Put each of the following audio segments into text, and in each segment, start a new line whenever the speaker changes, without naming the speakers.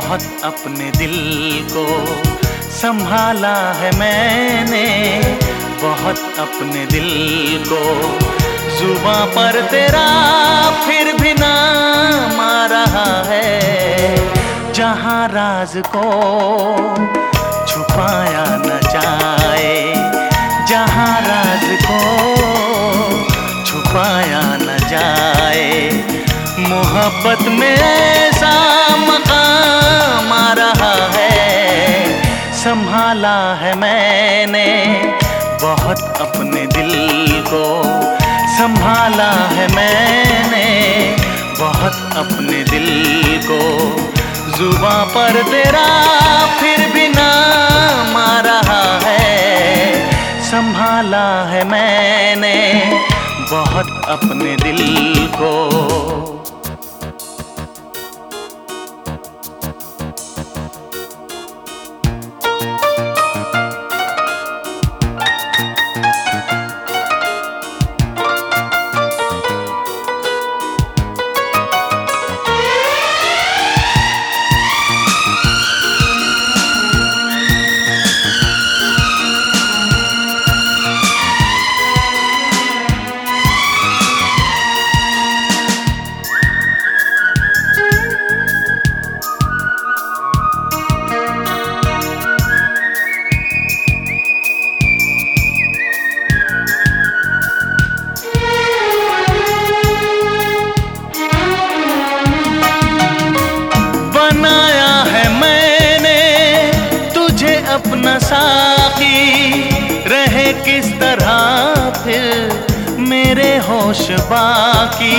बहुत अपने दिल को संभाला है मैंने, बहुत अपने दिल को जुबां पर तेरा फिर भी नाम आ रहा है। जहां राज को छुपाया न जाए, जहां राज को छुपाया न जाए, मोहब्बत में ऐसा मकाम आ रहा है। संभाला है मैंने बहुत अपने दिल को, संभाला है मैंने बहुत अपने दिल को, जुबां पर तेरा फिर भी नाम आ रहा है। संभाला है मैंने बहुत अपने दिल को। अपना साथी रहे किस तरह फिर मेरे होश बाकी,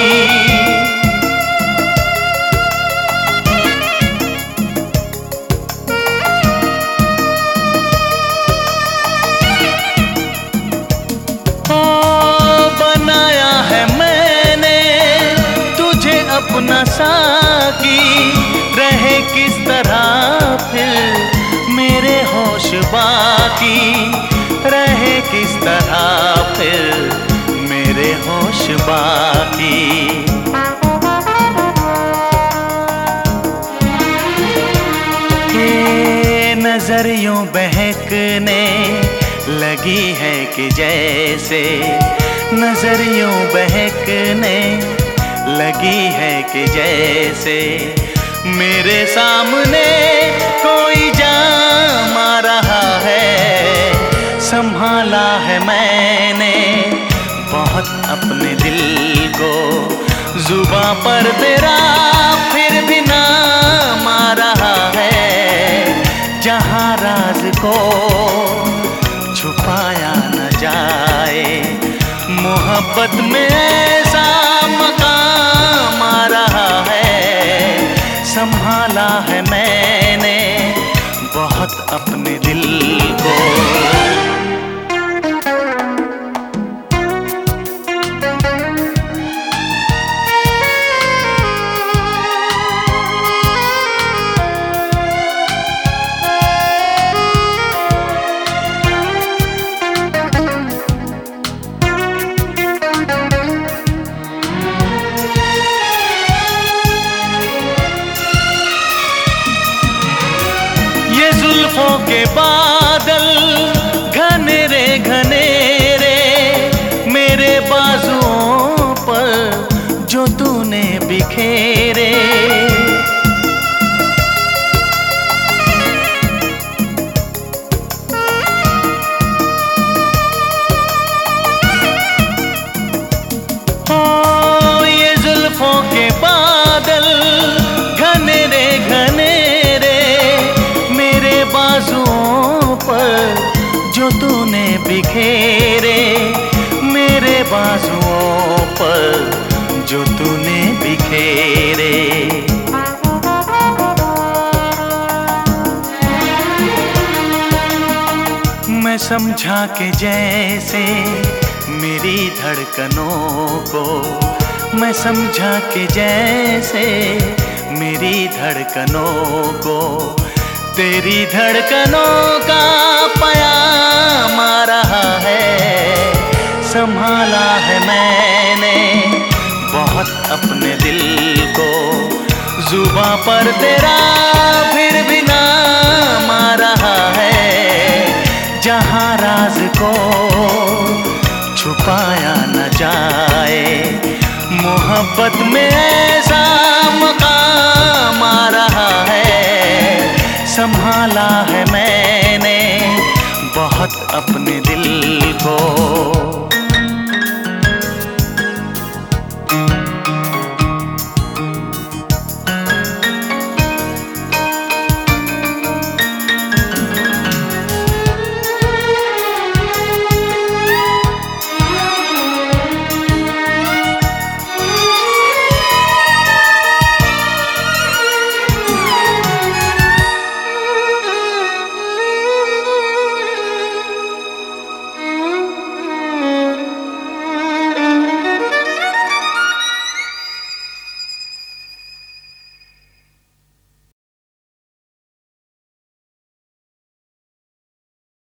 ओ बनाया है मैंने तुझे अपना साथी, रहे किस तरह फिर मेरे होश बाकी, रहे किस तरह फिर मेरे होश बाकी। ये नजर यूं बहकने लगी है कि जैसे, नजर यूं बहकने लगी है कि जैसे, मेरे सामने कोई जाम आ रहा है। संभाला है मैंने बहुत अपने दिल को, जुबां पर तेरा फिर भी नाम आ रहा है। जहां राज को छुपाया न जाए, मोहब्बत में ऐसा मकाम आ रहा है। संभाला है मैंने बहुत अपने दिल को। जुल्फों के बादल घनेरे घनेरे मेरे बाजुओं पर जो तूने बिखेरे, ओ ये जुल्फों के बादल घनेरे घनेरे बाजुओं पर जो तूने बिखेरे, मेरे बाजुओं पर जो तूने बिखेरे। मैं समझा कि जैसे मेरी धड़कनों को, मैं समझा कि जैसे मेरी धड़कनों को तेरी धड़कनों का प्याम आ रहा है। संभाला है मैंने बहुत अपने दिल को, जुबां पर तेरा मोहब्बत में ऐसा मकाम आ रहा है, संभाला है मैंने बहुत अपने दिल